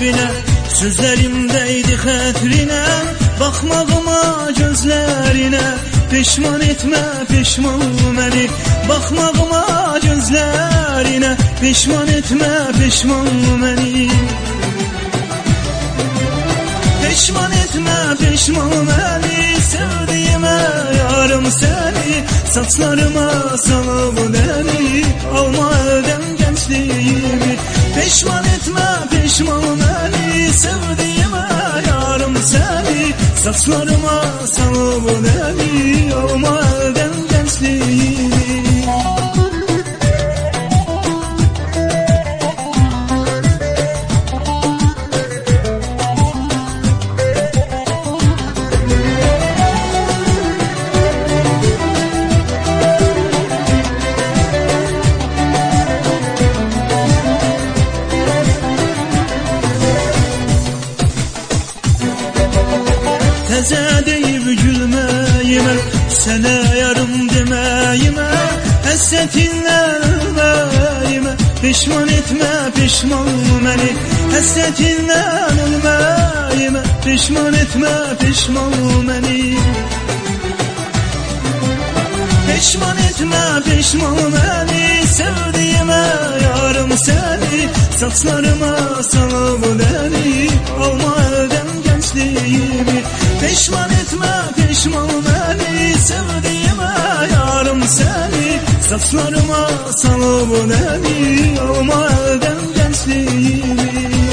gözlerine, sözlerimdeydi xətrine, baxmağıma gözlerine. Peşman etme peşman məni, baxmağıma gözlerine. Peşman etme peşman məni. Peşman etme peşman məni, sevdiğime yarım seni. Saçlarıma salıb dəni, alma elden gençliğimi. Peşman etme peşman məni, sevdiğime yarım seni. Saçlarıma salıb dəni, alma elden gençliğimi. Təzə deyib gülməyimə, sənə yarım deməyimə, həsrətindən ölməyimə. Peşman etmə peşman məni, həsrətindən ölməyimə. Peşman etmə peşman məni. Peşman etmə peşman məni, sevdiğime yarım səni. Saçlarıma salıb dəni, alma elden gençliğimi. Peşman etme peşman məni, sevdiğime yarım seni. Saçlarıma salıb dəni, alma elden gençliğimi.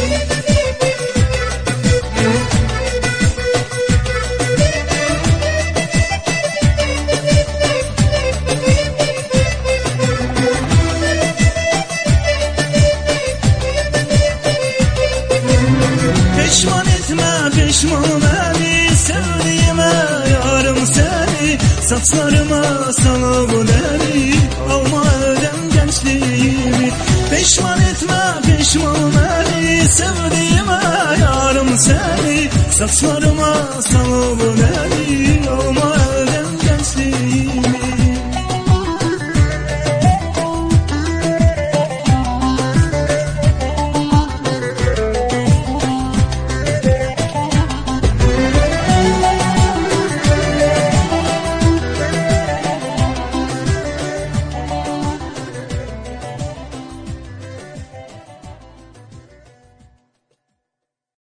Peşman etme peşman məni, sevdiğime yarım seni. Saçlarıma salıb dəni, alma elden gençliğimi. Peşman etme peşman məni, sevdiğime yarım seni. Saçlarıma salıb dəni,